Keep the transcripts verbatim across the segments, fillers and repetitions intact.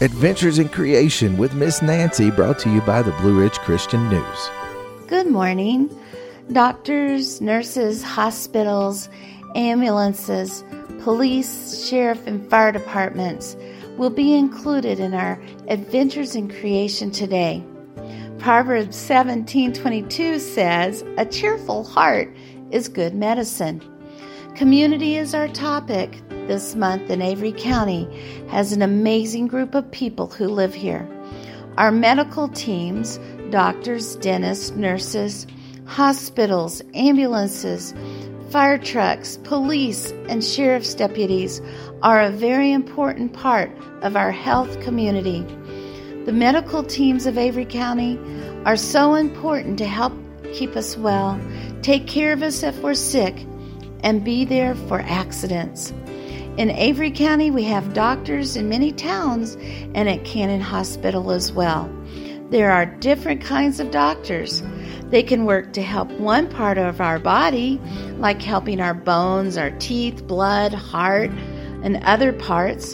Adventures in Creation with Miss Nancy, brought to you by the Blue Ridge Christian News. Good morning. Doctors, nurses, hospitals, ambulances, police, sheriff, and fire departments will be included in our Adventures in Creation today. Proverbs seventeen twenty-two says, "A cheerful heart is good medicine." Community is our topic this month, and Avery County has an amazing group of people who live here. Our medical teams, doctors, dentists, nurses, hospitals, ambulances, fire trucks, police, and sheriff's deputies are a very important part of our health community. The medical teams of Avery County are so important to help keep us well, take care of us if we're sick, and be there for accidents. In Avery County, we have doctors in many towns and at Cannon Hospital as well. There are different kinds of doctors. They can work to help one part of our body, like helping our bones, our teeth, blood, heart, and other parts.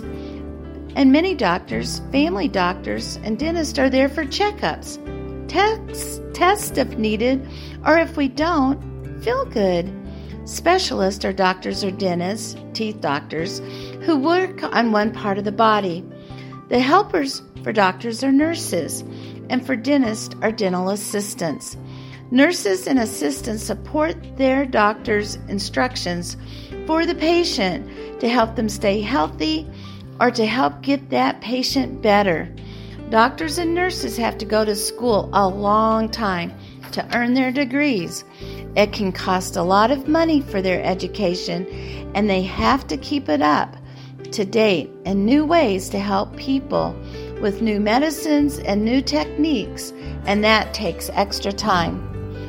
And many doctors, family doctors, and dentists are there for checkups, tests, tests if needed, or if we don't, feel good. Specialists are doctors or dentists, teeth doctors, who work on one part of the body. The helpers for doctors are nurses, and for dentists are dental assistants. Nurses and assistants support their doctor's instructions for the patient to help them stay healthy or to help get that patient better. Doctors and nurses have to go to school a long time to earn their degrees. It can cost a lot of money for their education, and they have to keep it up to date in new ways to help people with new medicines and new techniques, and that takes extra time.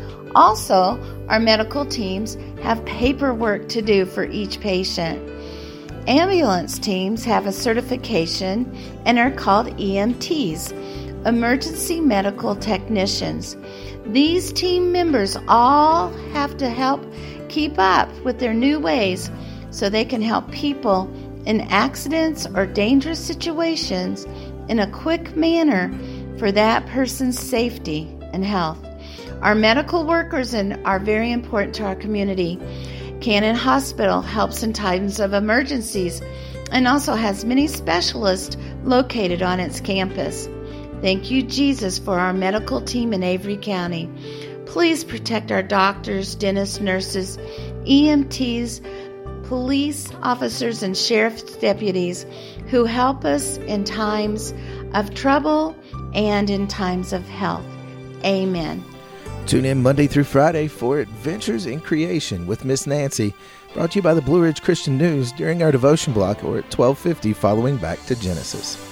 Also, our medical teams have paperwork to do for each patient. Ambulance teams have a certification and are called E M Ts, Emergency Medical Technicians. These team members all have to help keep up with their new ways so they can help people in accidents or dangerous situations in a quick manner for that person's safety and health. Our medical workers are very important to our community. Cannon Hospital helps in times of emergencies and also has many specialists located on its campus. Thank you, Jesus, for our medical team in Avery County. Please protect our doctors, dentists, nurses, E M Ts, police officers, and sheriff's deputies who help us in times of trouble and in times of health. Amen. Tune in Monday through Friday for Adventures in Creation with Miss Nancy, brought to you by the Blue Ridge Christian News during our devotion block or at twelve fifty following Back to Genesis.